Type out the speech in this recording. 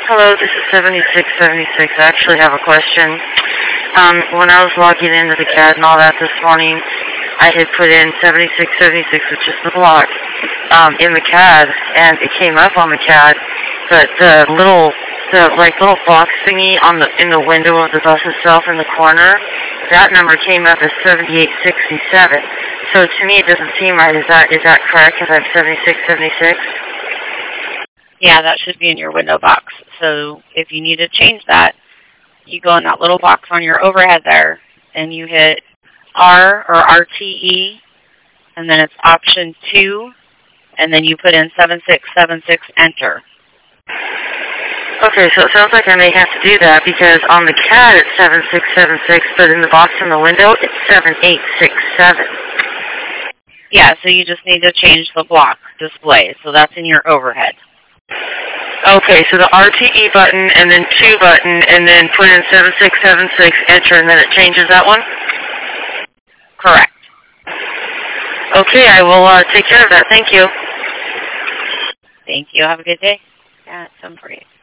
Hello, this is 7676. I actually have a question. When I was logging into the CAD and all that this morning, I had put in 7676, which is the block, in the CAD, and it came up on the CAD, but the little box thingy in the window of the bus itself in the corner, that number came up as 7867. So to me, it doesn't seem right. Is that correct? Because I'm 7676. Yeah, that should be in your window box. So if you need to change that, you go in that little box on your overhead there, and you hit R or RTE, and then it's option 2, and then you put in 7676, enter. Okay, so it sounds like I may have to do that because on the CAD it's 7676, but in the box in the window it's 7867. Yeah, so you just need to change the block display. So that's in your overhead. Okay, so the RTE button and then 2 button and then put in 7676, enter, and then it changes that one? Correct. Okay, I will take care of that. Thank you. Thank you. Have a good day. Yeah, it's 748.